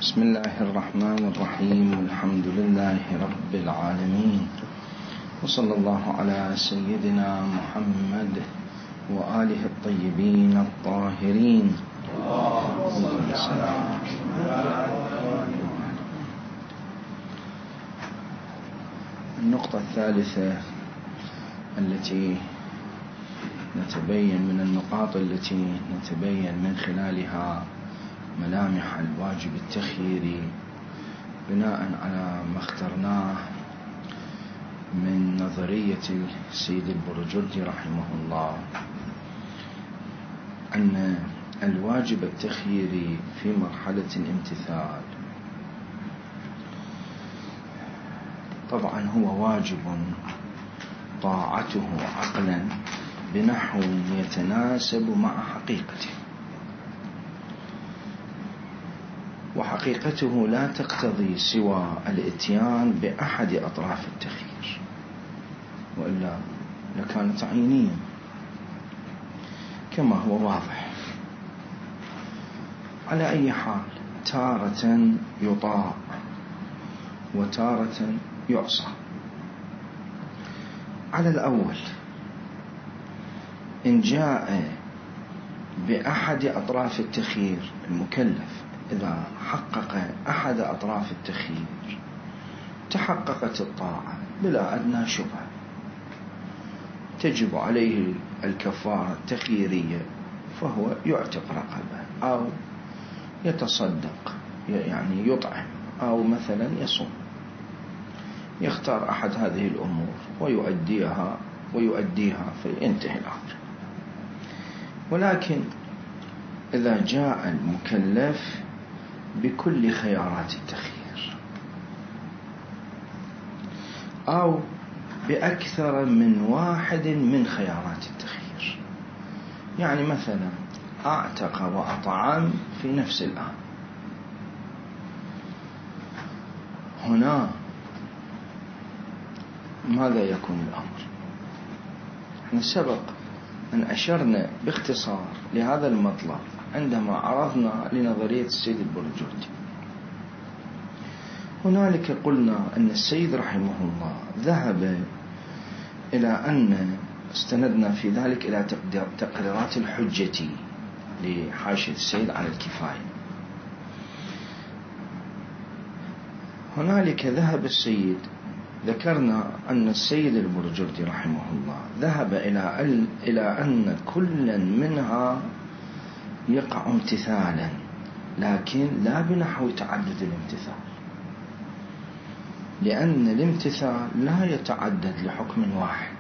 بسم الله الرحمن الرحيم. الحمد لله رب العالمين، وصلى الله على سيدنا محمد وآله الطيبين الطاهرين. النقطة الثالثة التي نتبين من النقاط التي نتبين من خلالها ملامح الواجب التخييري بناء على ما اخترناه من نظرية السيد البرجردي رحمه الله، أن الواجب التخييري في مرحلة الامتثال طبعا هو واجب طاعته عقلا بنحو يتناسب مع حقيقته، وحقيقته لا تقتضي سوى الاتيان بأحد أطراف التخيير، وإلا لكان تعيينيا كما هو واضح. على أي حال تارة يطاع وتارة يعصى. على الأول إن جاء بأحد أطراف التخيير، المكلف إذا حقق أحد أطراف التخيير تحققت الطاعة بلا أدنى شبهة، تجب عليه الكفارة التخييرية، فهو يعتق رقبة أو يتصدق، يعني يطعم، أو مثلا يصوم، يختار أحد هذه الأمور ويؤديها فينتهي الأمر. ولكن إذا جاء المكلف بكل خيارات التخيير أو بأكثر من واحد من خيارات التخيير، يعني مثلا أعتق وأطعم في نفس الآن، هنا ماذا يكون الأمر؟ احنا سبق أن أشرنا باختصار لهذا المطلب عندما عرضنا لنظرية السيد البرجردي. هنالك قلنا أن السيد رحمه الله ذهب إلى أن استندنا في ذلك إلى تقريرات الحجة لحاشية السيد على الكفاية. هنالك ذهب السيد، ذكرنا أن السيد البرجردي رحمه الله ذهب إلى أن كل منها يقع امتثالا، لكن لا بنحو تعدد الامتثال، لأن الامتثال لا يتعدد لحكم واحد،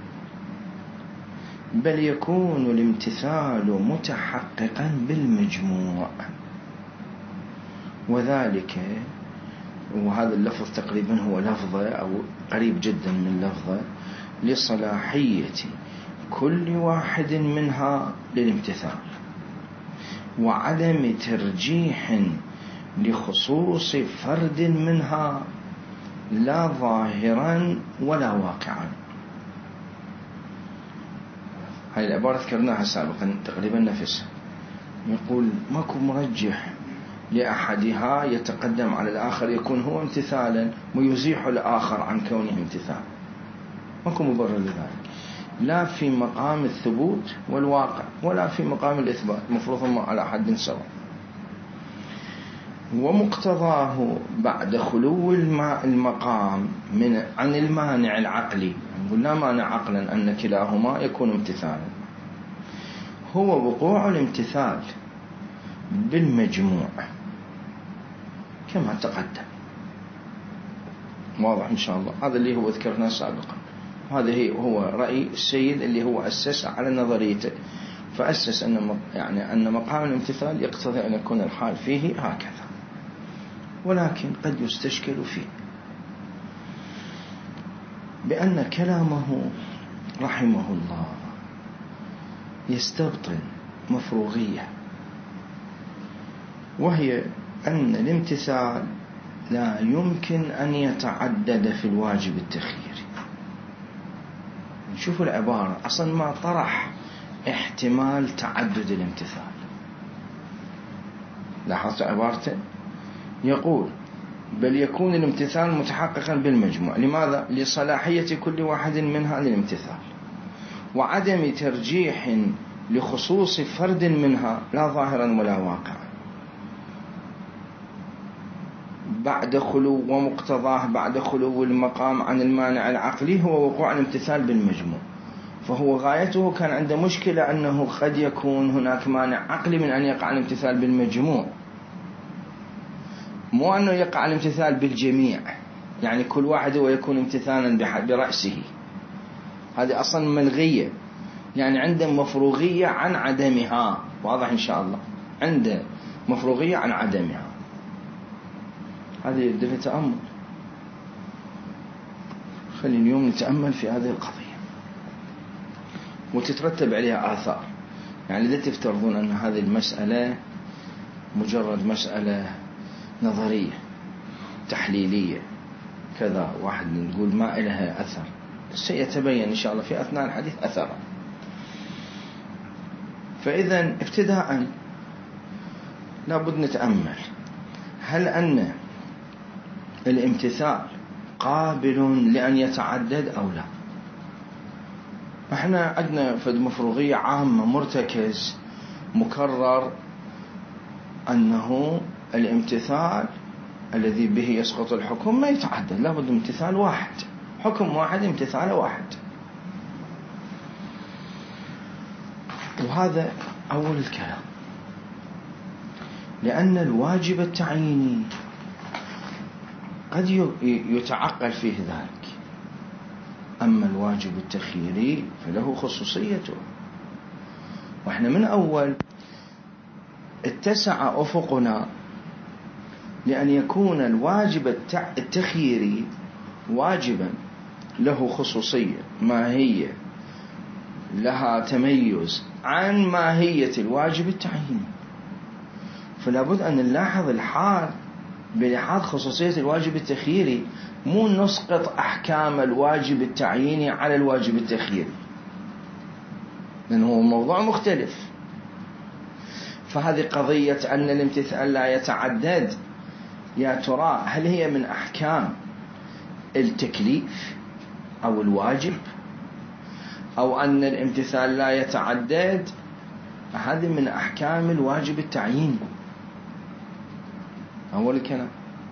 بل يكون الامتثال متحققا بالمجموع، وذلك وهذا اللفظ تقريبا هو لفظة أو قريب جدا من لفظة لصلاحية كل واحد منها للامتثال، وعدم ترجيح لخصوص فرد منها لا ظاهرا ولا واقعا. هذه العبارة ذكرناها سابقا تقريبا نفسها، يقول ماكو مرجح لأحدها يتقدم على الآخر يكون هو امتثالا ويزيح الآخر عن كونه امتثال، ماكو مبرر لذلك، لا في مقام الثبوت والواقع ولا في مقام الإثبات، مفروض على حد سواء. ومقتضاه بعد خلو المقام عن المانع العقلي، نقول لا مانع عقلا أن كلاهما يكون امتثالا، هو وقوع الامتثال بالمجموع كما تقدم. واضح إن شاء الله؟ هذا اللي هو ذكرناه سابقا، هذا هو رأي السيد اللي هو أسس على نظريته، فأسس أن مقام الامتثال يقتضي أن يكون الحال فيه هكذا، ولكن قد يستشكل فيه بأن كلامه رحمه الله يستبطن مفروغية، وهي أن الامتثال لا يمكن أن يتعدد في الواجب التخييري. نشوف العبارة أصلا ما طرح احتمال تعدد الامتثال، لاحظت عبارته؟ يقول بل يكون الامتثال متحققا بالمجموع. لماذا؟ لصلاحية كل واحد منها للامتثال، وعدم ترجيح لخصوص فرد منها لا ظاهرا ولا واقعا بعد خلو، ومقتضاه بعد خلو المقام عن المانع العقلي هو وقوع الامتثال بالمجموع. فهو غايته كان عنده مشكلة أنه قد يكون هناك مانع عقلي من أن يقع الامتثال بالمجموع، مو أنه يقع الامتثال بالجميع، يعني كل واحد هو يكون امتثالا برأسه، هذه أصلا ملغية، يعني عنده مفروغية عن عدمها. واضح إن شاء الله؟ عنده مفروغية عن عدمها. هذه يبدأ تأمل. خلينا اليوم نتأمل في هذه القضية وتترتب عليها آثار. يعني لا تفترضون أن هذه المسألة مجرد مسألة نظرية تحليلية كذا، واحد نقول ما إلها أثر. سيتبين إن شاء الله في أثناء الحديث أثرا. فإذا ابتداء لابد نتأمل، هل أن الامتثال قابل لأن يتعدد أو لا؟ احنا عندنا فد مفروغية عامة مرتكز مكرر أنه الامتثال الذي به يسقط الحكم ما يتعدد، لابد امتثال واحد، حكم واحد، امتثال واحد. وهذا أول الكلام، لأن الواجب التعييني قد يتعقل فيه ذلك، أما الواجب التخييري فله خصوصيته. وإحنا من أول اتسع أفقنا لأن يكون الواجب التخييري واجبا له خصوصية ماهية لها تميز عن ماهية الواجب التعييني. فلا بد أن نلاحظ الحال بلحاظ خصوصية الواجب التخييري، مو نسقط أحكام الواجب التعييني على الواجب التخييري، لأنه موضوع مختلف. فهذه قضية أن الامتثال لا يتعدد، يا ترى هل هي من أحكام التكليف أو الواجب، أو أن الامتثال لا يتعدد هذه من أحكام الواجب التعييني؟ أول الكلام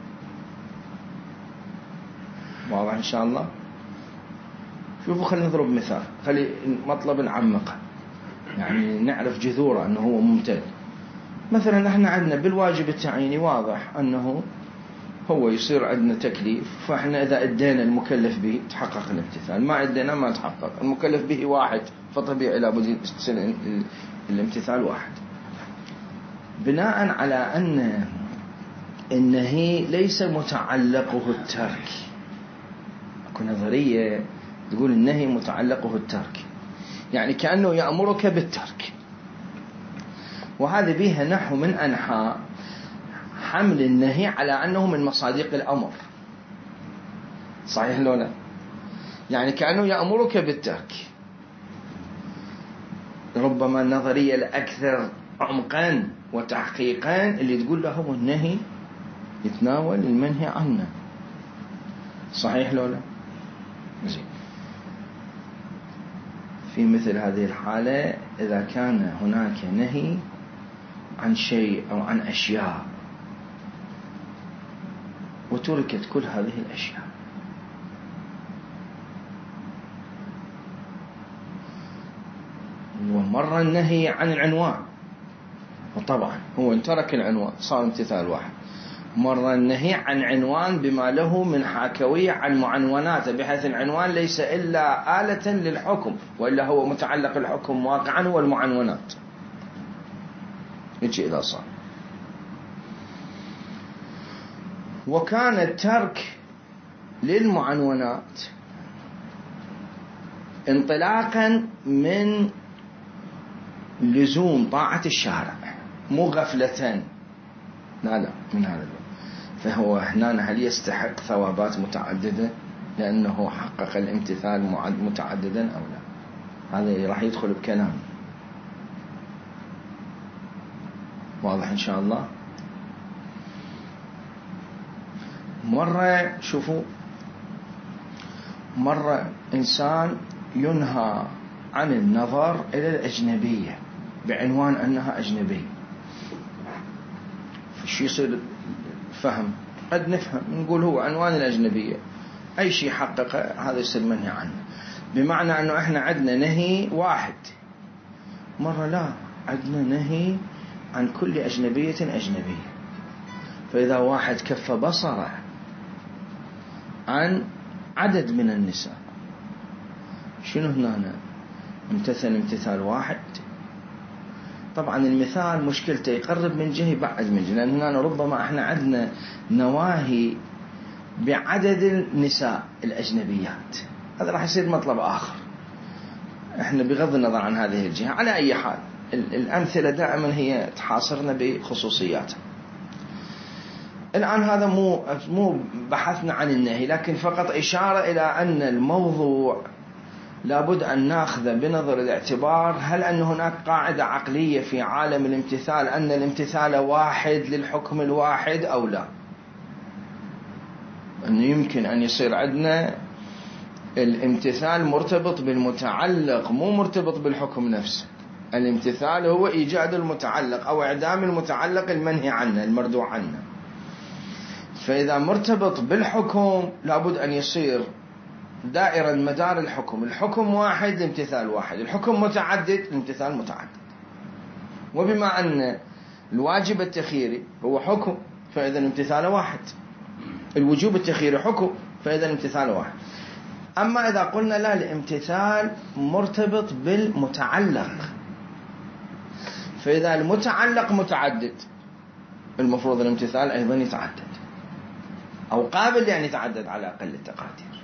واضح إن شاء الله. شوفوا خلينا نضرب مثال، خلي مطلب نعمقه، يعني نعرف جذوره أنه هو ممتد. مثلا نحن عندنا بالواجب التعييني واضح أنه هو يصير عندنا تكليف، فإحنا إذا أدينا المكلف به تحقق الامتثال، ما أدينا ما تحقق. المكلف به واحد فطبيعي لابد يصير الامتثال واحد. بناء على أن النهي ليس متعلقه الترك، أكو نظرية تقول النهي متعلقه الترك، يعني كأنه يأمرك بالترك، وهذا بها نحو من أنحاء حمل النهي على أنه من مصادق الأمر. صحيح لولا؟ يعني كأنه يأمرك بالترك. ربما النظرية الأكثر عمقا وتحقيقا اللي تقول له النهي يتناول المنهي عنه. صحيح لولا؟ زين. في مثل هذه الحالة إذا كان هناك نهي عن شيء أو عن أشياء وتركت كل هذه الأشياء، ومر النهي عن العنوان، وطبعا هو ان ترك العنوان صار امتثال واحد. مر النهي عن عنوان بما له من حاكوية عن معنوناته، بحيث العنوان ليس إلا آلة للحكم، وإلا هو متعلق الحكم واقعا هو المعنونات. يجي إذا صار. وكان الترك للمعنونات انطلاقا من لزوم طاعة الشارع، مو غفلة، لا من هذا الوقت. فهو هنا هل يستحق ثوابات متعددة لأنه حقق الامتثال متعددا أو لا؟ هذا راح يدخل بكلام واضح إن شاء الله. مرة شوفوا، مرة إنسان ينهى عن النظر إلى الأجنبية بعنوان أنها أجنبية، فشي يصير فهم، قد نفهم نقول هو عنوان الأجنبية أي شيء حققه هذا يصير منهي عنه، بمعنى أنه إحنا عندنا نهي واحد. مرة لا، عندنا نهي عن كل أجنبية أجنبية. فإذا واحد كف بصره عن عدد من النساء، شنو هنا؟ امتثل امتثال واحد. طبعا المثال مشكلته يقرب من جهة يبعد من جهة، لأن هنا ربما احنا عندنا نواهي بعدد النساء الأجنبيات، هذا راح يصير مطلب آخر. احنا بغض النظر عن هذه الجهة، على أي حال الأمثلة دائما هي تحاصرنا بخصوصياتها. الآن هذا مو بحثنا عن النهي، لكن فقط إشارة إلى أن الموضوع لابد أن ناخذ بنظر الاعتبار، هل أن هناك قاعدة عقلية في عالم الامتثال أن الامتثال واحد للحكم الواحد أو لا؟ أنه يمكن أن يصير عندنا الامتثال مرتبط بالمتعلق مو مرتبط بالحكم نفسه. الامتثال هو إيجاد المتعلق أو إعدام المتعلق المنهي عنه المردوع عنه. فإذا مرتبط بالحكم لابد أن يصير دائرة مدار الحكم واحد، الامتثال واحد. الحكم متعدد، الامتثال متعدد. وبما أن الواجب التخييري هو حكم فإذا الامتثال واحد، الوجوب التخييري حكم فإذا الامتثال واحد. أما إذا قلنا لا، الامتثال مرتبط بالمتعلق، فإذا المتعلق متعدد المفروض الامتثال أيضا يتعدد أو قابل يعني يتعدد على أقل التقادير.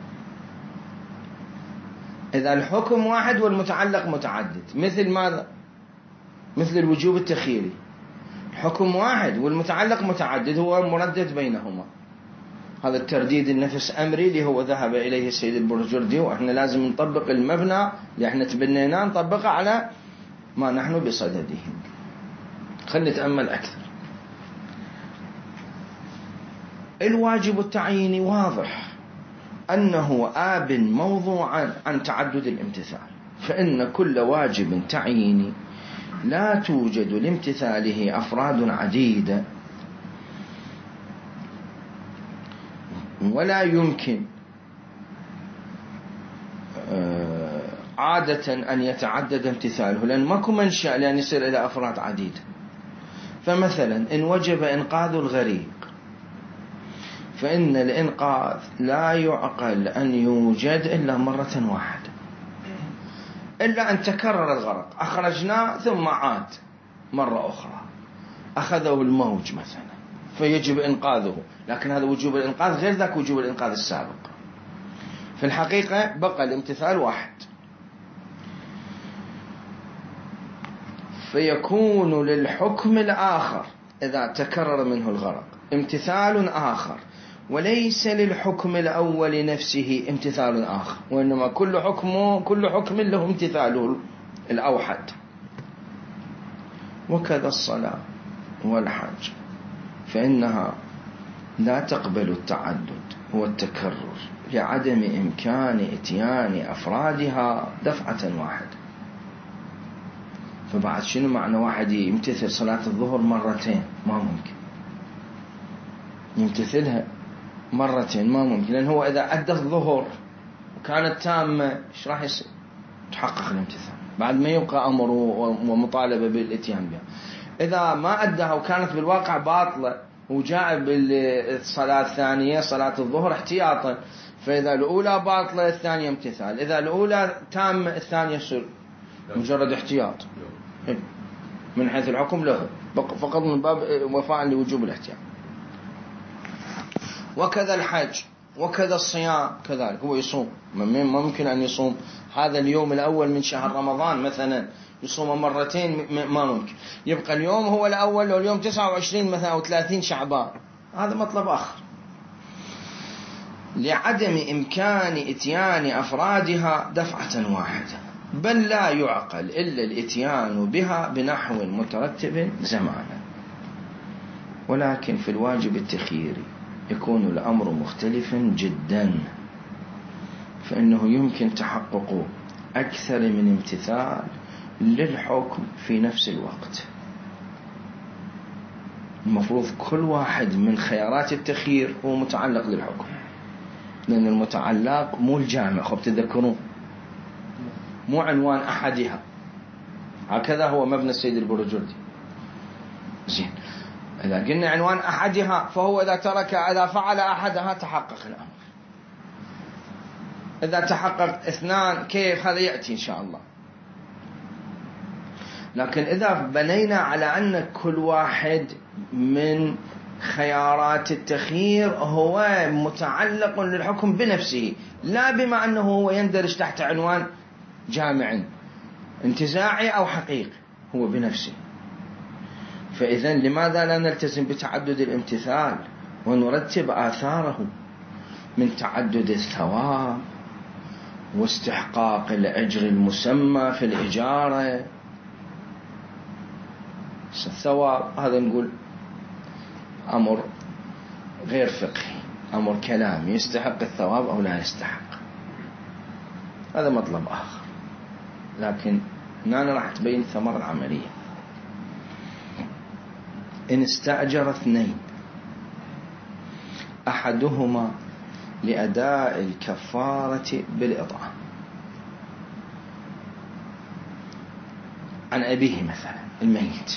إذا الحكم واحد والمتعلق متعدد، مثل ماذا؟ مثل الوجوب التخييري، الحكم واحد والمتعلق متعدد، هو مردد بينهما. هذا الترديد النفس أمري اللي هو ذهب إليه السيد البرجردي، وإحنا لازم نطبق المبنى اللي إحنا تبنيناه نطبقه على ما نحن بصدده. خلينا نتأمل أكثر. الواجب التعييني واضح أنه آب موضوعا عن تعدد الامتثال، فإن كل واجب تعييني لا توجد لامتثاله أفراد عديدة، ولا يمكن عادة أن يتعدد امتثاله، لأن ماكو منشأ لأن يصير إلى أفراد عديدة. فمثلا إن وجب إنقاذ الغريق، فإن الإنقاذ لا يعقل أن يوجد إلا مرة واحدة، إلا أن تكرر الغرق، أخرجناه ثم عاد مرة أخرى، أخذه الموج مثلا فيجب إنقاذه، لكن هذا وجوب الإنقاذ غير ذاك وجوب الإنقاذ السابق. في الحقيقة بقى الامتثال واحد، فيكون للحكم الآخر إذا تكرر منه الغرق امتثال آخر، وليس للحكم الأول نفسه امتثال آخر، وإنما كل حكم له امتثاله الأوحد. وكذا الصلاة والحج، فإنها لا تقبل التعدد والتكرر لعدم إمكان إتيان أفرادها دفعة واحدة. فبعد شنو معنى واحد يمتثل صلاة الظهر مرتين؟ ما ممكن. يمتثلها مرتين ما ممكن، لأن هو إذا أدى الظهر وكانت تامة إيش راح يصير؟ تحقق الامتثال بعد ما يبقى أمره ومطالبة بالإتيان بها. إذا ما أدها وكانت بالواقع باطلة وجاء بالصلاة الثانية صلاة الظهر احتياطا، فإذا الأولى باطلة الثانية امتثال، إذا الأولى تامة الثانية يصير مجرد احتياط من حيث الحكم له، فقط من باب وفاء لوجوب الاحتياط. وكذا الحج وكذا الصيام كذلك، هو يصوم ما ممكن أن يصوم هذا اليوم الأول من شهر رمضان مثلا يصوم مرتين، ما ممكن. يبقى اليوم هو الأول واليوم 29 مثلا أو 30 شعبان، هذا مطلب آخر. لعدم إمكان إتيان أفرادها دفعة واحدة، بل لا يعقل إلا الإتيان بها بنحو مترتب زمانا. ولكن في الواجب التخييري يكون الأمر مختلفا جدا، فإنه يمكن تحقق أكثر من امتثال للحكم في نفس الوقت. المفروض كل واحد من خيارات التخيير هو متعلق للحكم، لأن المتعلق مو الجامع، خب تذكرون، مو عنوان أحدها. هكذا هو مبنى السيد البرجردي. زين، إذا قلنا عنوان أحدها فهو إذا فعل أحدها تحقق الأمر. إذا تحقق اثنان كيف؟ هذا يأتي إن شاء الله. لكن إذا بنينا على أن كل واحد من خيارات التخيير هو متعلق للحكم بنفسه، لا بما أنه هو يندرج تحت عنوان جامع انتزاعي أو حقيقي، هو بنفسه، فإذا لماذا لا نلتزم بتعدد الامتثال ونرتب آثاره من تعدد الثواب واستحقاق الأجر المسمى في الإجارة؟ الثواب هذا نقول أمر غير فقهي، أمر كلامي، يستحق الثواب أو لا يستحق، هذا مطلب آخر. لكن هنا راح تبين الثمرة العملية. إن استأجر اثنين أحدهما لأداء الكفارة بالإطعام عن أبيه مثلا الميت،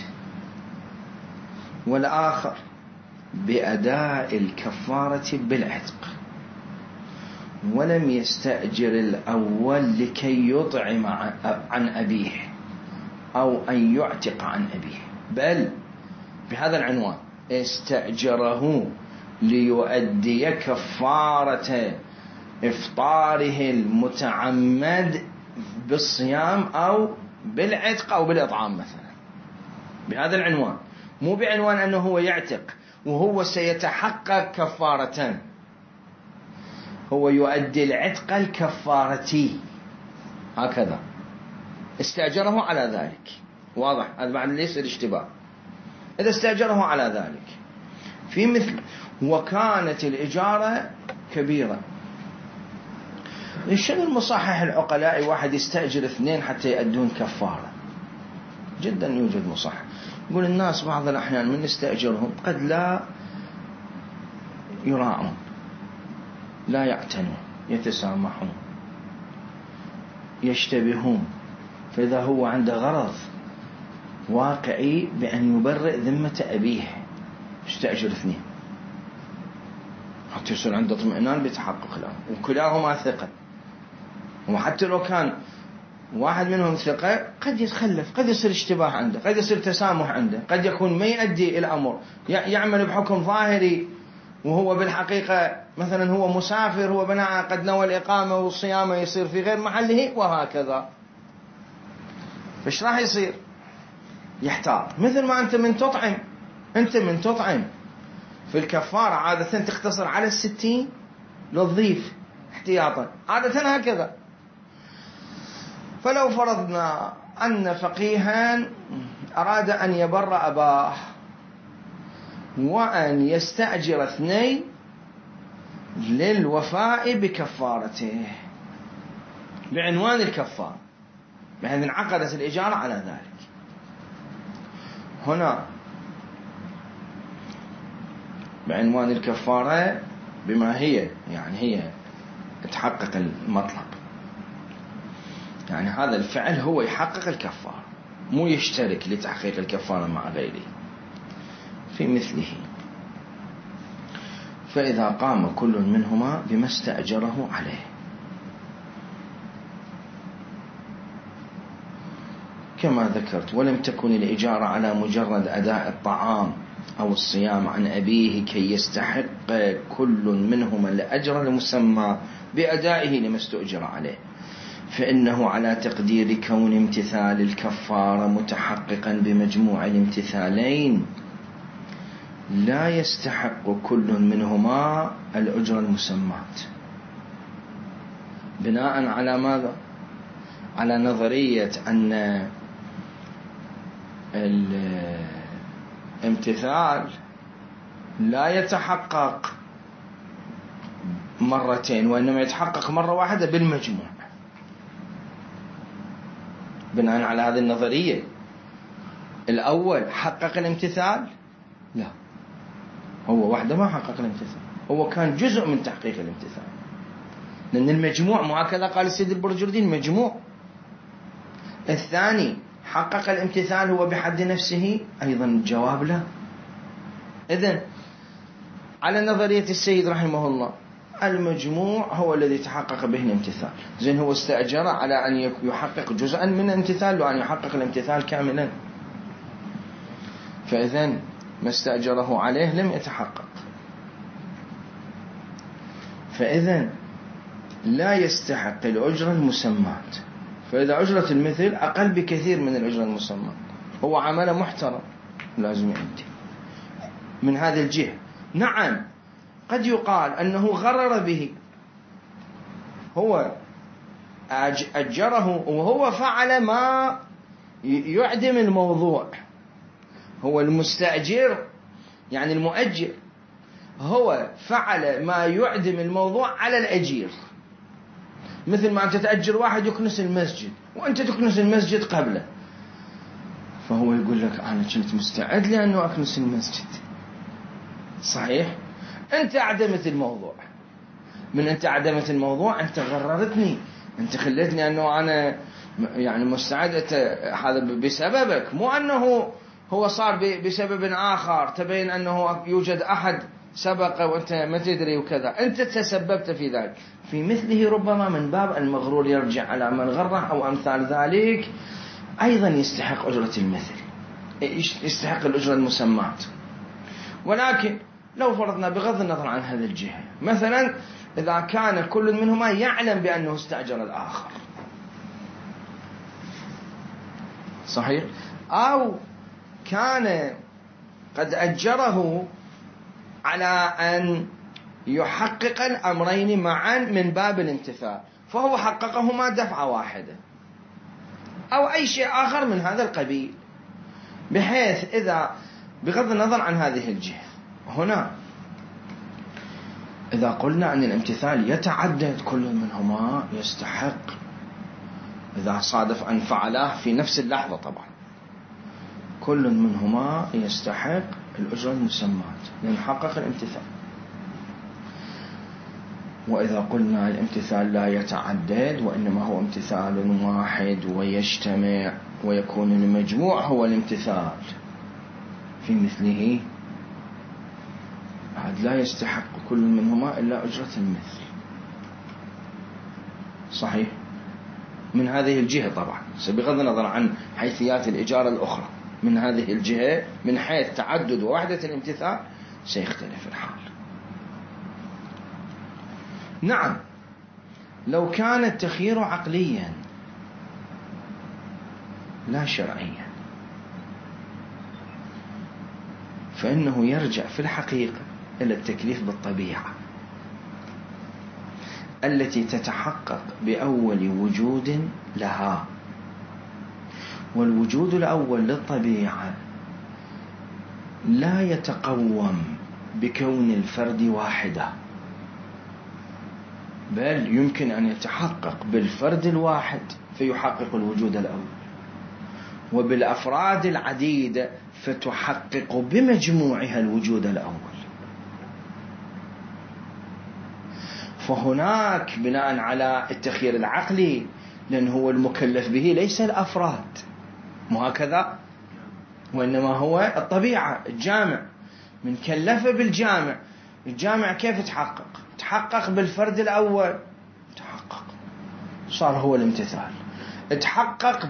والآخر بأداء الكفارة بالعتق، ولم يستأجر الأول لكي يطعم عن أبيه أو أن يعتق عن أبيه، بل بهذا العنوان استأجره ليؤدي كفارة إفطاره المتعمد بالصيام أو بالعتق أو بالإطعام مثلا، بهذا العنوان، مو بعنوان أنه هو يعتق وهو سيتحقق كفارة، هو يؤدي العتق الكفارتي، هكذا استأجره على ذلك. واضح؟ هذا بعد ليس الاشتباه. إذا استأجره على ذلك في مثل وكانت الإجارة كبيرة، شنو المصحح العقلاء واحد يستأجر اثنين حتى يؤدون كفارة؟ جدا يوجد مصحح يقول الناس بعض الأحيان من نستأجرهم قد لا يراعون، لا يعتنون، يتسامحون، يشتبهون، فإذا هو عنده غرض واقعي بأن يبرئ ذمة أبيه استأجر اثنين حتى يصير عنده اطمئنان بتحقق الأمر، وكلاهما ثقة. وحتى لو كان واحد منهم ثقة قد يتخلف، قد يصير اشتباه عنده، قد يصير تسامح عنده، قد يكون ما يؤدي الأمر، يعمل بحكم ظاهري وهو بالحقيقة مثلا هو مسافر، هو بناء قد نوى الإقامة والصيامة يصير في غير محله، وهكذا. فايش راح يصير؟ يحتار. مثل ما أنت من تطعم في الكفارة عادة تختصر على 60 للضيف احتياطا، عادة هكذا. فلو فرضنا أن فقيها أراد أن يبر أباه وأن يستأجر اثنين للوفاء بكفارته بعنوان الكفارة، بحيث انعقدت الإجارة على ذلك، هنا بعنوان الكفارة بما هي، يعني هي تحقق المطلب، يعني هذا الفعل هو يحقق الكفارة، مو يشترك لتحقيق الكفارة مع غيره في مثله. فإذا قام كل منهما بما استأجره عليه، كما ذكرت، ولم تكن الإجارة على مجرد أداء الطعام أو الصيام عن أبيه كي يستحق كل منهما الأجر المسمى بأدائه لما استؤجر عليه، فإنه على تقدير كون امتثال الكفارة متحققا بمجموع الامتثالين لا يستحق كل منهما الأجر المسمات، بناء على ماذا؟ على نظرية أن الامتثال لا يتحقق مرتين، وإنما يتحقق مرة واحدة بالمجموع. بناء على هذه النظرية الأول حقق الامتثال؟ لا، هو وحده ما حقق الامتثال، هو كان جزء من تحقيق الامتثال، لأن المجموع مو هكذا قال السيد البرجردي المجموع. الثاني حقق الامتثال هو بحد نفسه؟ أيضا الجواب لا. إذن على نظرية السيد رحمه الله المجموع هو الذي تحقق به الامتثال. زين هو استأجر على أن يحقق جزءا من الامتثال وأن يحقق الامتثال كاملا، فإذن ما استأجره عليه لم يتحقق، فإذن لا يستحق الأجرة المسمات. فإذا أجرة المثل أقل بكثير من الأجرة المسمات، هو عمل محترم لازم يأتي من هذه الجهة. نعم قد يقال أنه غرر به، هو أجره وهو فعل ما يعدم الموضوع. هو المستأجر يعني المؤجر هو فعل ما يعدم الموضوع على الأجير، مثل ما أنت تأجر واحد يكنس المسجد وأنت تكنس المسجد قبله، فهو يقول لك أنا كنت مستعد لأنه أكنس المسجد. صحيح، أنت أعدمت الموضوع. من أنت أعدمت الموضوع أنت غررتني، أنت خلتني أنه أنا يعني مستعد، هذا بسببك، مو أنه هو صار بسبب آخر تبين أنه يوجد أحد سبق وأنت ما تدري وكذا، أنت تسببت في ذلك. في مثله ربما من باب المغرور يرجع على من غره أو أمثال ذلك، أيضا يستحق أجرة المثل، يستحق الأجرة المسمات. ولكن لو فرضنا بغض النظر عن هذه الجهة، مثلا إذا كان كل منهما يعلم بأنه استأجر الآخر، صحيح، أو كان قد أجره على أن يحقق الأمرين معا من باب الامتثال، فهو حققهما دفعة واحدة، أو أي شيء آخر من هذا القبيل، بحيث إذا بغض النظر عن هذه الجهة هنا إذا قلنا أن الامتثال يتعدد كل منهما يستحق، إذا صادف أن فعلاه في نفس اللحظة طبعا كل منهما يستحق الأجرة المسمات لأن حقق الامتثال. وإذا قلنا الامتثال لا يتعدد وإنما هو امتثال واحد ويجتمع ويكون المجموع هو الامتثال، في مثله هذا لا يستحق كل منهما إلا أجرة المثل. صحيح، من هذه الجهة طبعا بغض النظر عن حيثيات الإجارة الأخرى، من هذه الجهة من حيث تعدد ووحدة الامتثال سيختلف الحال. نعم لو كان التخيير عقليا لا شرعيا فإنه يرجع في الحقيقة إلى التكليف بالطبيعة التي تتحقق بأول وجود لها. والوجود الأول للطبيعة لا يتقوم بكون الفرد واحدة، بل يمكن أن يتحقق بالفرد الواحد فيحقق الوجود الأول، وبالأفراد العديدة فتحقق بمجموعها الوجود الأول. فهناك بناء على التخيير العقلي، لأن هو المكلف به ليس الأفراد، مو هكذا، وإنما هو الطبيعة الجامع، من كلف بالجامع. الجامع كيف تحقق؟ تحقق بالفرد الأول، تحقق صار هو الامتثال. تحقق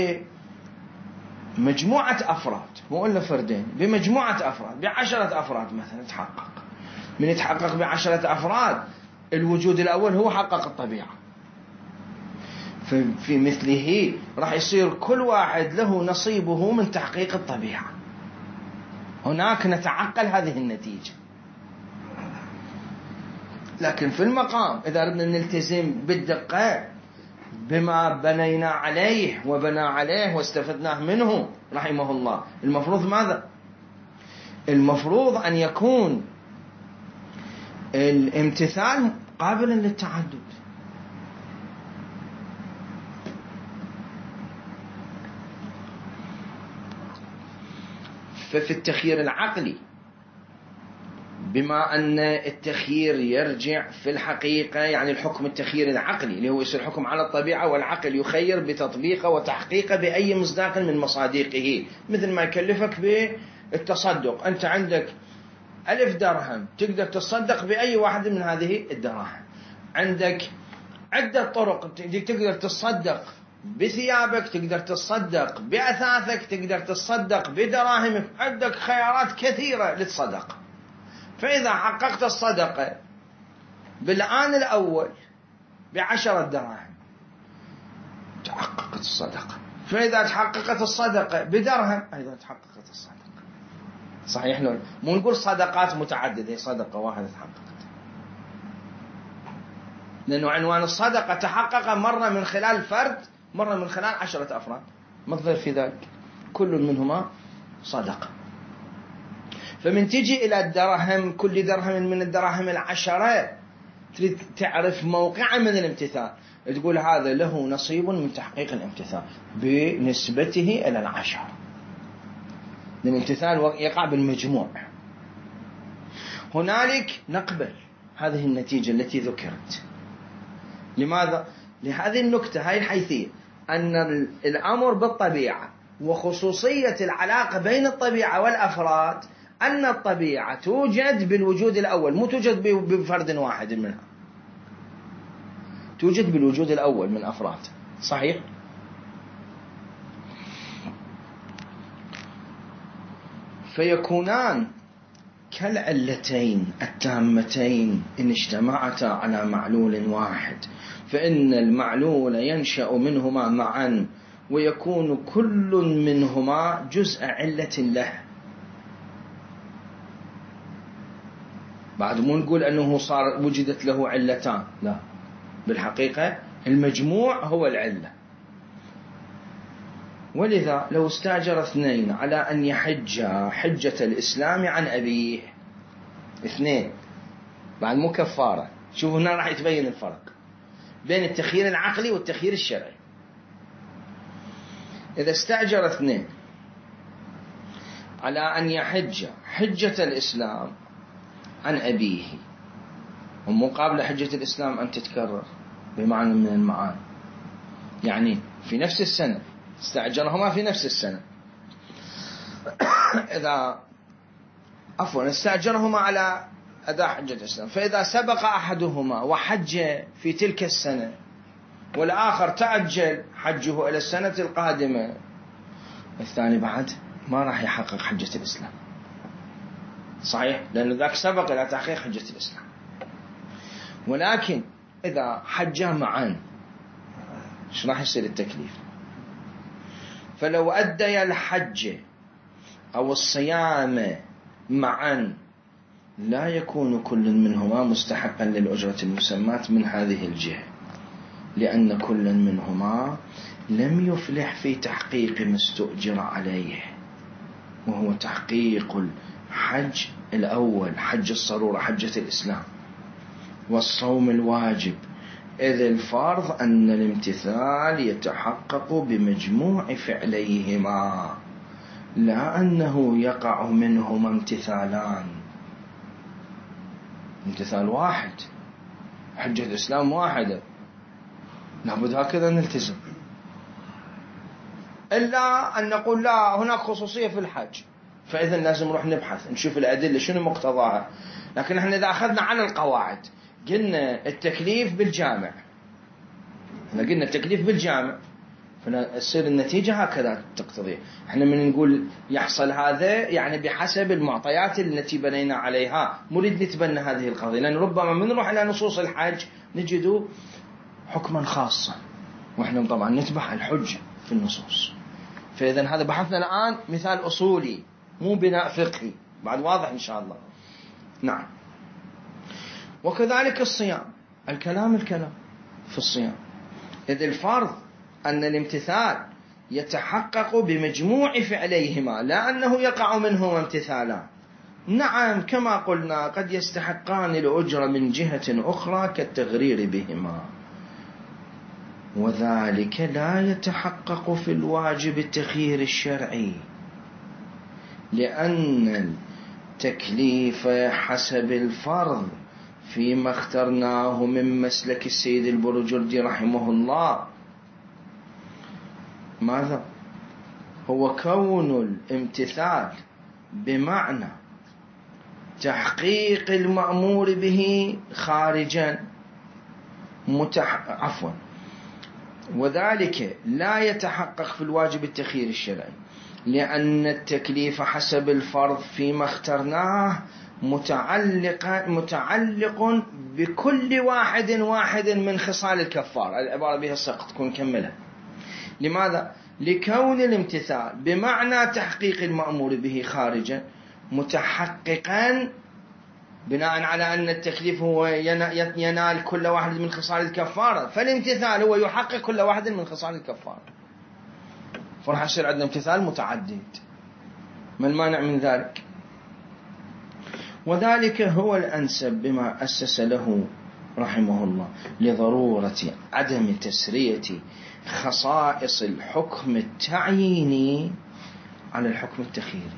بمجموعة أفراد، مو إلا فردين، بمجموعة أفراد، ب10 أفراد مثلا تحقق. من يتحقق ب10 أفراد الوجود الأول هو حقق الطبيعة. في مثله راح يصير كل واحد له نصيبه من تحقيق الطبيعة. هناك نتعقل هذه النتيجة. لكن في المقام إذا أردنا نلتزم بالدقة بما بنينا عليه وبنى عليه واستفدناه منه رحمه الله، المفروض ماذا؟ المفروض أن يكون الامتثال قابلا للتعدد. ففي التخيير العقلي، بما أن التخيير يرجع في الحقيقة يعني الحكم التخيير العقلي اللي هو يصير حكم على الطبيعة، والعقل يخير بتطبيقه وتحقيقه بأي مصداق من مصادقه. مثل ما يكلفك بالتصدق، أنت عندك 1000 درهم تقدر تصدق بأي واحد من هذه الدراهم. عندك عدة طرق تقدر تصدق بثيابك، تقدر تصدق بأثاثك، تقدر تصدق بدراهمك، عندك خيارات كثيرة للصدقة. فإذا حققت الصدقة بالآن الأول ب10 دراهم تحققت الصدقة، فإذا تحققت الصدقة بدرهم أيضا تحققت الصدقة. صحيح؟ مو نقول صدقات متعددة، صدقة واحدة تحققت، لأنه عنوان الصدقة تحقق مرة من خلال فرد، مرة من خلال 10 أفراد. مصدر في ذلك كل منهما صدقة. فمن تجي إلى الدرهم، كل درهم من الدراهم 10 تريد تعرف موقعه من الامتثال، تقول هذا له نصيب من تحقيق الامتثال بنسبته إلى 10، لأن الامتثال يقع بالمجموع. هنالك نقبل هذه النتيجة التي ذكرت. لماذا؟ لهذه النكتة، هاي الحيثية، أن الأمر بالطبيعة وخصوصية العلاقة بين الطبيعة والأفراد، أن الطبيعة توجد بالوجود الأول، مو توجد بفرد واحد منها، توجد بالوجود الأول من أفراد. صحيح؟ فيكونان كالعلتين التامتين إن اجتمعتا على معلول واحد، فإن المعلول ينشأ منهما معا، ويكون كل منهما جزء علة له. بعد مو نقول أنه صار وجدت له علتان، لا، بالحقيقة المجموع هو العلة. ولذا لو استأجر 2 على أن يحج حجة الإسلام عن أبيه، 2 بعد مو كفارة. شوفوا هنا راح يتبين الفرق بين التخيير العقلي والتخيير الشرعي. إذا استأجر 2 على أن يحج حجة الإسلام عن أبيه، ومقابل حجة الإسلام أن تتكرر بمعنى من المعاني، يعني في نفس السنة استأجرهما في نفس السنة. إذا استأجرهما على أداء حجة الإسلام، فإذا سبق أحدهما وحج في تلك السنة والآخر تأجل حجه إلى السنة القادمة، الثاني بعد ما راح يحقق حجة الإسلام. صحيح؟ لأن ذاك سبق إلى تحقيق حجة الإسلام. ولكن إذا حجا معا إيش راح يصير التكليف؟ فلو أدي الحج أو الصيام معا لا يكون كل منهما مستحقا للأجرة المسماة من هذه الجهة، لأن كل منهما لم يفلح في تحقيق ما استؤجر عليه، وهو تحقيق الحج الأول، حج الصرورة، حجة الإسلام، والصوم الواجب، إذ الفرض أن الامتثال يتحقق بمجموع فعليهما، لا أنه يقع منهما امتثالان. امتثال واحد، حجة الإسلام واحدة، لابد هكذا نلتزم. إلا أن نقول لا، هناك خصوصية في الحج، فإذا لازم نروح نبحث نشوف الأدلة شنو مقتضاها. لكن احنا إذا أخذنا عن القواعد قلنا التكليف بالجامع، احنا قلنا التكليف بالجامع، فتصير النتيجة هكذا تقتضي. احنا من نقول يحصل هذا يعني بحسب المعطيات التي بنينا عليها، مريد نتبنى هذه القضية، لأن ربما من نروح إلى نصوص الحج نجد حكما خاصا، واحنا طبعا نتبع الحجة في النصوص. فإذا هذا بحثنا الآن مثال أصولي مو بناء فقهي، بعد واضح إن شاء الله. نعم. وكذلك الصيام، الكلام في الصيام، إذ الفرض أن الامتثال يتحقق بمجموع فعليهما، لا أنه يقع منهما امتثالان. نعم كما قلنا قد يستحقان الأجر من جهة أخرى كالتغرير بهما، وذلك لا يتحقق في الواجب التخيير الشرعي، لأن التكليف حسب الفرض فيما اخترناه من مسلك السيد البرجردي رحمه الله ماذا؟ هو كون الامتثال بمعنى تحقيق المأمور به خارجا وذلك لا يتحقق في الواجب التخيير الشرعي، لأن التكليف حسب الفرض فيما اخترناه متعلق بكل واحد من خصال الكفار. العبارة بها السقط تكون كملها. لماذا؟ لكون الامتثال بمعنى تحقيق المأمور به خارجا متحققا بناء على أن التكليف هو ينال كل واحد من خصال الكفارة، فالامتثال هو يحقق كل واحد من خصال الكفارة، فرح يصير عندنا امتثال متعدد. ما المانع من ذلك؟ وذلك هو الأنسب بما أسس له رحمه الله لضرورة عدم تسرية خصائص الحكم التعييني على الحكم التخييري.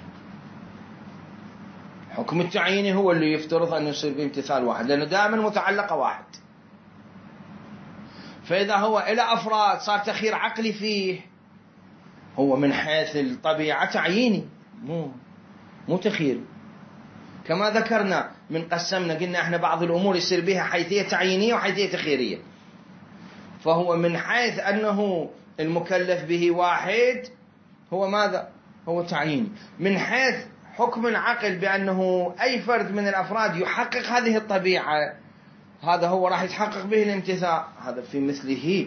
حكم التعييني هو اللي يفترض أن يصير بامتثال واحد، لأنه دائما متعلقة واحد، فإذا هو إلى أفراد صار تخيير عقلي فيه، هو من حيث الطبيعة تعييني مو تخيير. كما ذكرنا من قسمنا قلنا احنا بعض الأمور يصير بها حيثية تعيينية وحيثية تخييرية، فهو من حيث أنه المكلف به واحد هو ماذا؟ هو تعييني. من حيث حكم العقل بأنه أي فرد من الأفراد يحقق هذه الطبيعة، هذا هو راح يتحقق به الامتثال. هذا في مثله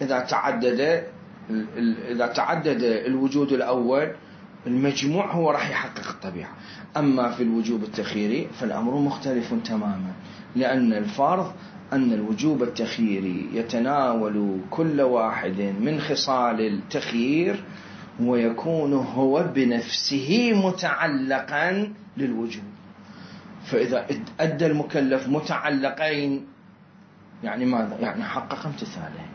إذا تعدد الوجود الأول المجموع هو راح يحقق الطبيعة. أما في الوجوب التخييري فالأمر مختلف تماما، لأن الفرض أن الوجوب التخييري يتناول كل واحد من خصال التخيير ويكون هو بنفسه متعلقا للوجوب. فإذا أدى المكلف متعلقين يعني ماذا؟ يعني حقق امتثالين.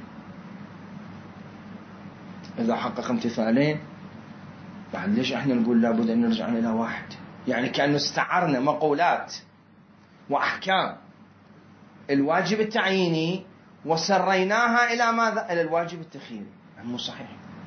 إذا حقق امتثالين يعني ليش احنا نقول لابد أن نرجع إلى واحد؟ يعني كأنه استعرنا مقولات وأحكام الواجب التعييني وسريناها إلى ماذا؟ إلى الواجب التخييري. مو صحيح.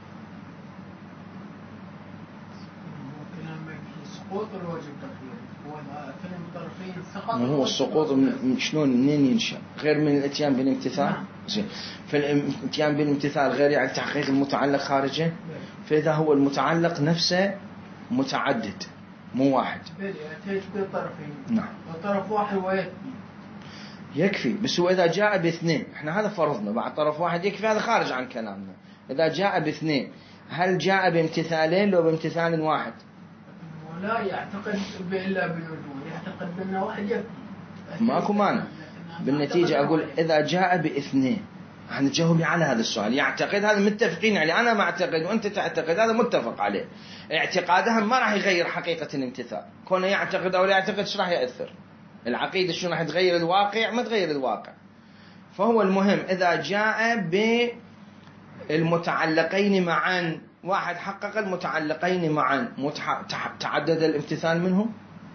سقوط الواجب التخييري وكلام الطرفين سقط. هو السقوط شلون منين ينشأ؟ غير من الاتيان بالامتثال. زين، فالاتيان بالامتثال غير يعني تحقيق المتعلق خارجه. فإذا هو المتعلق نفسه متعدد مو واحد. يأتي بالطرفين. نعم. وطرف واحد يكفي. بس هو إذا جاء باثنين، احنا هذا فرضنا بعد طرف واحد يكفي، هذا خارج عن كلامنا. إذا جاء باثنين هل جاء بامتثالين لو بامتثال واحد؟ لا يعتقد إلا بالوجود، يعتقد بأن واحد يكفي. ماكو مانع. بالنتيجة أقول إذا جاء باثنين هنجاوب على هذا السؤال. يعتقد هذا متفقين عليه، أنا ما أعتقد وأنت تعتقد، هذا متفق عليه. اعتقادهم ما راح يغير حقيقة الامتثال. كونه يعتقد أو لا يعتقد ايش راح يأثر؟ العقيدة شو راح تغير الواقع؟ ما تغير الواقع. فهو المهم إذا جاء بالمتعلقين معا، واحد حقق المتعلقين معا تعدد الامتثال منهم.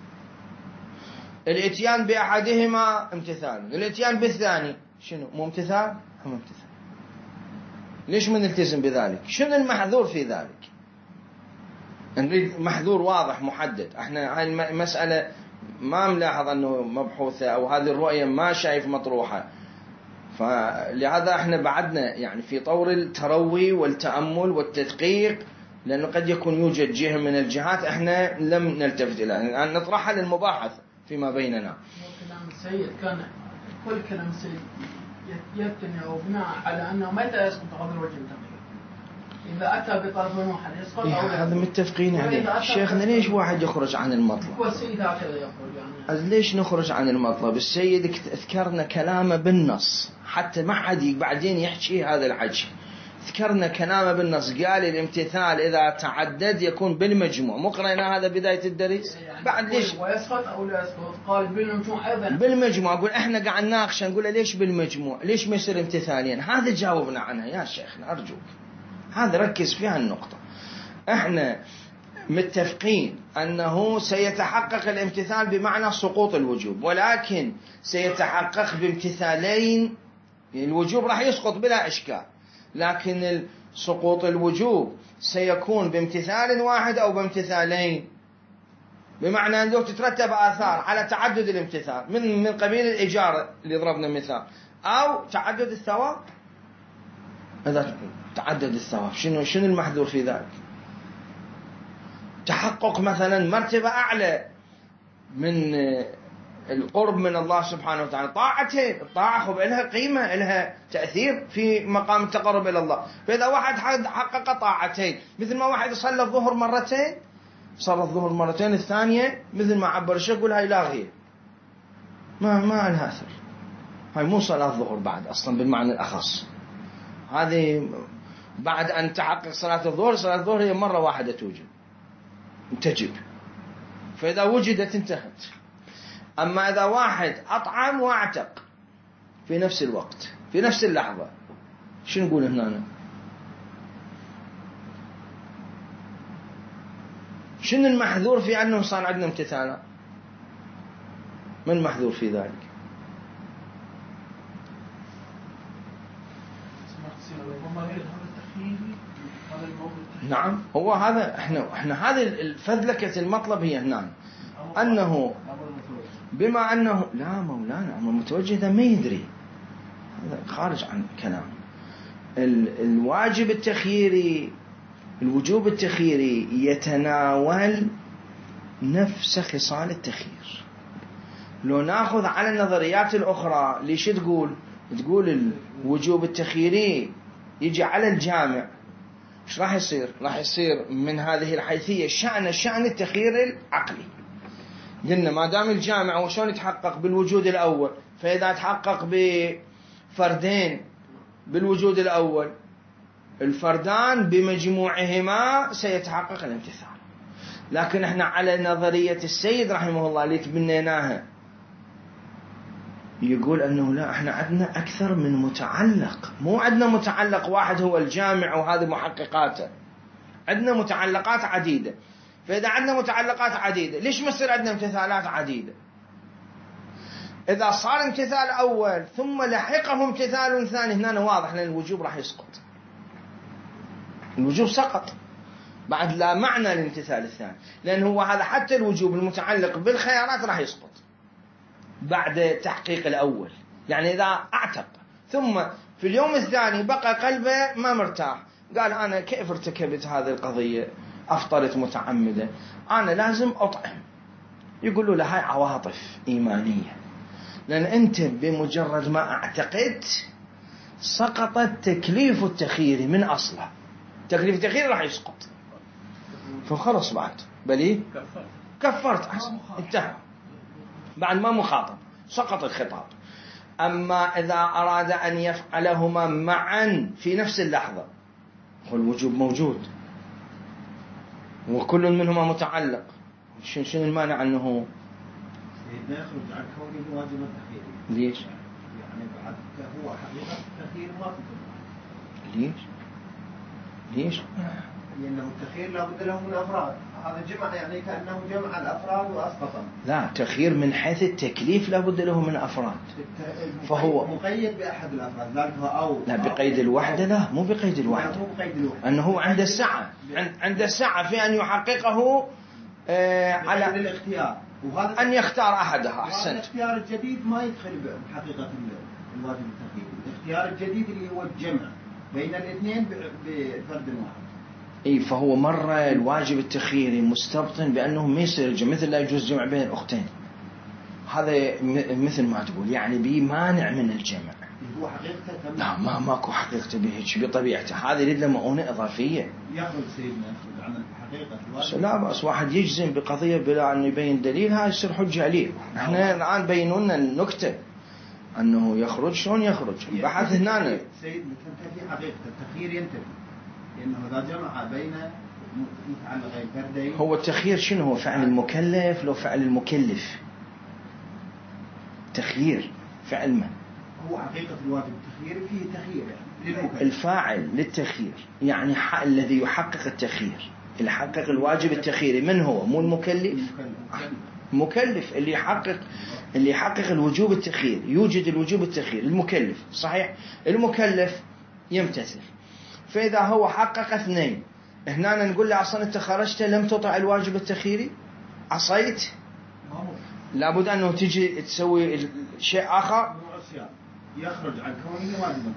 الاتيان بأحدهما امتثال، الاتيان بالثاني شنو؟ مو امتثال؟ هم امتثال. ليش ما نلتزم بذلك؟ شنو المحذور في ذلك؟ نريد محذور واضح محدد. احنا هاي المسألة ما ملاحظ أنه مبحوثة أو هذه الرؤية ما شايف مطروحة، فلهذا احنا بعدنا يعني في طور التروي والتأمل والتدقيق، لأنه قد يكون يوجد جهة من الجهات احنا لم نلتفت إليها، أن نطرحها للمباحث فيما بيننا. كلام السيد كان كل كلام السيد يبتني أو بناء على أنه متى يسقط هذا الوجه التقييد. إذا أتى بطرف واحد يسقط أو لا. هذا متفقين عليه. شيخنا ليش واحد يخرج عن المطلب؟ هو السيد هكذا يقول يعني. ليش نخرج عن المطلب؟ السيد ذكرنا كلامه بالنص حتى ما حد بعدين يحكي هذا الحكي. ذكرنا كلامه بالنص، قال الامتثال إذا تعدد يكون بالمجموع. مو قرينا هذا بداية الدرس؟ يعني بعد ليش ويسقط أو لا يسقط؟ قال بالمجموع أيضا. بالمجموع. أقول إحنا قاعد نناقش، نقول ليش بالمجموع؟ ليش ما يصير امتثالين؟ هذا جاوبنا عنها يا شيخنا أرجوك، هذا ركز في هالنقطة. إحنا متفقين أنه سيتحقق الامتثال بمعنى سقوط الوجوب، ولكن سيتحقق بامتثالين. الوجوب راح يسقط بلا إشكال، لكن سقوط الوجوب سيكون بامتثال واحد أو بامتثالين، بمعنى أنه تترتب آثار على تعدد الامتثال من قبيل الإجارة اللي ضربنا مثال، أو تعدد الثواب. إذا تعدد الثواب شنو المحذور في ذلك؟ تحقق مثلا مرتبة أعلى من القرب من الله سبحانه وتعالى، طاعتين، الطاعة خب لها قيمة، لها تأثير في مقام التقرب إلى الله. فإذا واحد حقق طاعتين، مثل ما واحد صلى الظهر مرتين، صلى الظهر مرتين، الثانية مثل ما عبر الشيخ يقول هاي لاغية، ما لها أثر، هاي مو صلاة الظهر بعد أصلا بالمعنى الأخص. هذه بعد أن تحقق صلاة الظهر هي مرة واحدة تجب، فإذا وجدت انتهت. أما إذا واحد أطعم واعتق في نفس الوقت في نفس اللحظة، شو نقول هنا؟ شنو المحذور في أنه صار عندنا امتثالا؟ من المحذور في ذلك؟ نعم، هو هذا احنا هذه الفذلكة المطلب هي هنا، أنه بما أنه لا مولانا المتوجه ذا ما يدري، هذا خارج عن كلام. الواجب التخييري، الوجوب التخييري يتناول نفس خصال التخيير. لو ناخذ على النظريات الأخرى ليش تقول الوجوب التخييري يجي على الجامع، ايش راح يصير؟ راح يصير من هذه الحيثية شأن التخيير العقلي. قلنا ما دام الجامع وشون يتحقق بالوجود الأول، فإذا تحقق بفردين بالوجود الأول، الفردان بمجموعهما سيتحقق الامتثال. لكن احنا على نظرية السيد رحمه الله اللي تبنيناها، يقول أنه لا، احنا عندنا أكثر من متعلق، مو عندنا متعلق واحد هو الجامع وهذه محققاته، عندنا متعلقات عديدة. فإذا عندنا متعلقات عديدة، ليش ما يصير عندنا امتثالات عديدة؟ إذا صار امتثال أول ثم لحقه امتثال ثاني، هنا واضح لأن الوجوب راح يسقط، الوجوب سقط بعد، لا معنى للامتثال الثاني، لأن هو هذا حتى الوجوب المتعلق بالخيارات راح يسقط بعد تحقيق الأول. يعني إذا أعتق ثم في اليوم الثاني بقى قلبه ما مرتاح، قال أنا كيف ارتكبت هذه القضية، أفطرت متعمدة، أنا لازم أطعم، يقولوا له هاي عواطف إيمانية، لأن أنت بمجرد ما اعتقدت سقطت تكليف التخيير من أصله، تكليف التخيير راح يسقط، فخلص بعد بلي كفرت أحسن، انتهى بعد ما مخاطب، سقط الخطاب. أما إذا أراد أن يفعلهما معا في نفس اللحظة، والوجوب موجود وكل منهما متعلق، شنو المانع أنه يخرج عن كونه واجب التخيير؟ ليش؟ يعني بعد هو حقيقة التخيير ما تكون. ليش؟ لأنه التخيير لابد له من أفراد، هذا جمع، يعني كأنه جمع الأفراد وأسقطهم. لا، تخيير من حيث التكليف لابد له من أفراد، فهو مقيد بأحد الأفراد، ذلك هو لا بقيد الوحدة، لا مو بقيد الوحدة، أنه هو عند السعة في أن يحققه على الاختيار، وهذا أن يختار أحدها. أحسنت. الاختيار الجديد ما يدخل بحقيقة الواجب التخيير، الاختيار الجديد اللي هو الجمع بين الاثنين بفرد واحد. فهو مرة الواجب التخييري مستبطن بأنه ما يصير الجمع، مثل لا يجوز جمع بين الأختين، هذا مثل ما تقول يعني بمانع من الجمع. هو حقيقته لا ماكو حقيقته بهيك بطبيعته، هذه يريد له مؤونة إضافية. يخرج سيدنا عن الحقيقة. لا بس واحد يجزم بقضية بلا أن يبين دليل، هاي يصير حجة عليه. احنا الآن بينوا لنا النكتة، أنه يخرج. شلون يخرج؟ بحث هنا سيد تنتفي حقيقة التخيير، ينتفي لأنه إذا جمع بين متعلقين فردين. هو التخيير شنو هو؟ فعل المكلف لو فعل المكلف؟ تخيير فعل من؟ هو حقيقة الواجب التخيير فيه تخيير يعني الفاعل للتخيير يعني الذي يحقق التخيير، اللي يحقق الواجب التخييري من هو؟ مو المكلف. مكلف اللي يحقق الوجوب التخيير، يوجد الوجوب التخيير المكلف. صحيح المكلف يمتثل. فإذا هو حقق اثنين، هنا نقول له أصلا أنت خرجت لم تطع الواجب التخييري، عصيت، لابد أنه تجي تسوي شيء آخر يخرج عن كونه واجبا.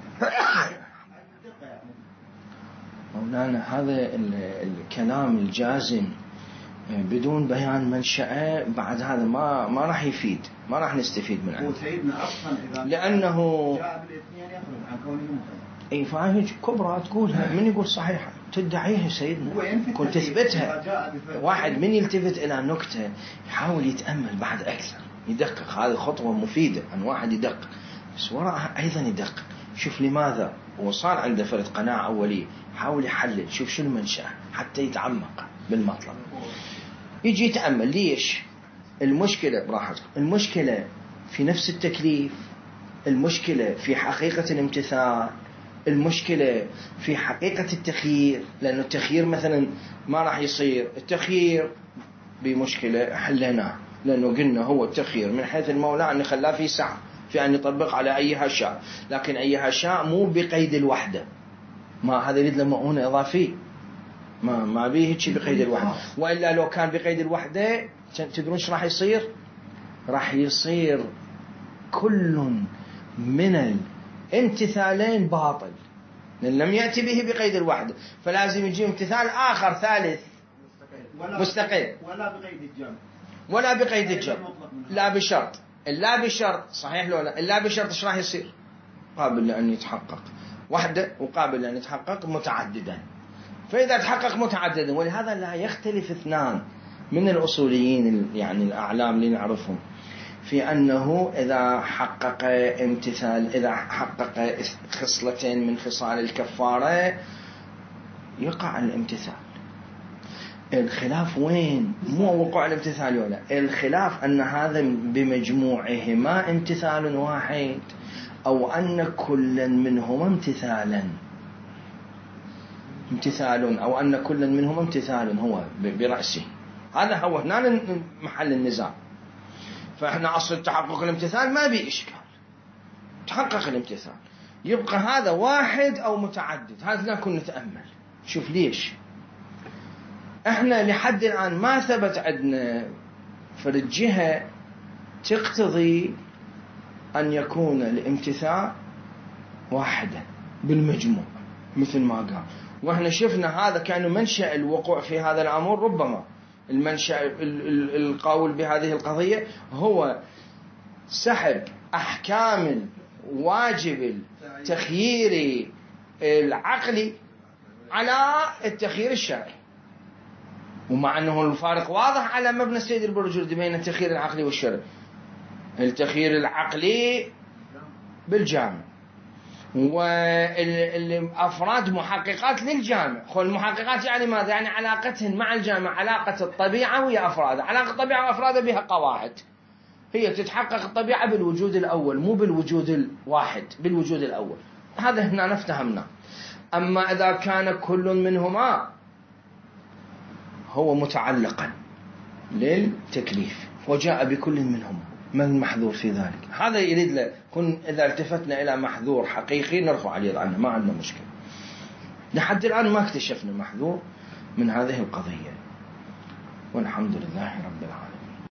مولانا هذا الكلام الجازم بدون بيان منشأه بعد هذا ما راح يفيد، ما راح نستفيد من عنده. سيدنا أصلا إذا لأنه جاء بالاثنين يخرج عن كونه ممتنع. اي فهي كبرى تقولها، من يقول صحيحة تدعيها سيدنا، كنت تثبتها. واحد من يلتفت إلى نكتة يحاول يتأمل بعد أكثر، يدقق. هذه خطوة مفيدة أن واحد يدقق، بس وراءها أيضا يدقق، شوف لماذا وصار عنده فرد قناعة أولية، حاول يحلل، شوف شو المنشأ حتى يتعمق بالمطلب، يجي يتأمل ليش. المشكلة براحتك، المشكلة في نفس التكليف، المشكلة في حقيقة الامتثال، المشكلة في حقيقة التخيير. لأنه التخيير مثلا ما راح يصير، التخيير بمشكلة حلناه، لأنه قلنا هو التخيير من حيث المولى أن خلاه في سعة في أن يطبق على أيها شاء، لكن أيها شاء مو بقيد الوحدة، ما هذا يريد له مؤونة إضافية، ما بيه شيء بقيد الوحدة. وإلا لو كان بقيد الوحدة تدرون ايش راح يصير؟ راح يصير كل من الامتثالين باطل، لأن لم يأتي به بقيد الوحدة، فلازم يجي امتثال آخر ثالث مستقل ولا بقيد الجمع لا بشرط. لا بشرط صحيح لو لا، لا بشرط ايش راح يصير؟ قابل لأن يتحقق وحده وقابل لأن يتحقق متعددا. فإذا تحقق متعددا، ولهذا لا يختلف اثنان من الأصوليين يعني الأعلام اللي نعرفهم في أنه إذا حقق امتثال، إذا حقق خصلتين من خصال الكفارة يقع الامتثال. الخلاف وين؟ مو وقوع الامتثال ولا، الخلاف أن هذا بمجموعهما امتثال واحد أو أن كل منهما امتثال أو أن كل منهما امتثال هو برأسه. هذا هو هنا محل النزاع. فإحنا أصل تحقق الامتثال ما بي إشكال، تحقق الامتثال، يبقى هذا واحد أو متعدد. هذا لا كنا نتأمل شوف ليش إحنا لحد الآن ما ثبت عندنا فرد جهة تقتضي أن يكون الامتثال واحدا بالمجموع مثل ما قال. وإحنا شفنا هذا كان منشأ الوقوع في هذا الأمر، ربما المنشأ القول بهذه القضية هو سحب أحكام واجب التخيير العقلي على التخيير الشرعي، ومع أنه الفارق واضح على مبنى السيد البرجردي بين التخيير العقلي والشرعي. التخيير العقلي بالجامع، والأفراد محققات للجامع. المحققات يعني ماذا؟ يعني علاقتهن مع الجامع علاقة الطبيعة وهي أفراد، علاقة الطبيعة وأفراد بها قواعد. هي تتحقق الطبيعة بالوجود الأول مو بالوجود الواحد، بالوجود الأول. هذا هنا نفتهمنا. أما إذا كان كل منهما هو متعلقا للتكليف وجاء بكل منهما، ما المحذور في ذلك؟ هذا يريد له كن إذا التفتنا إلى محذور حقيقي نرفع اليد عنه، ما عندنا مشكلة. لحد الآن ما اكتشفنا محذور من هذه القضية، والحمد لله رب العالمين.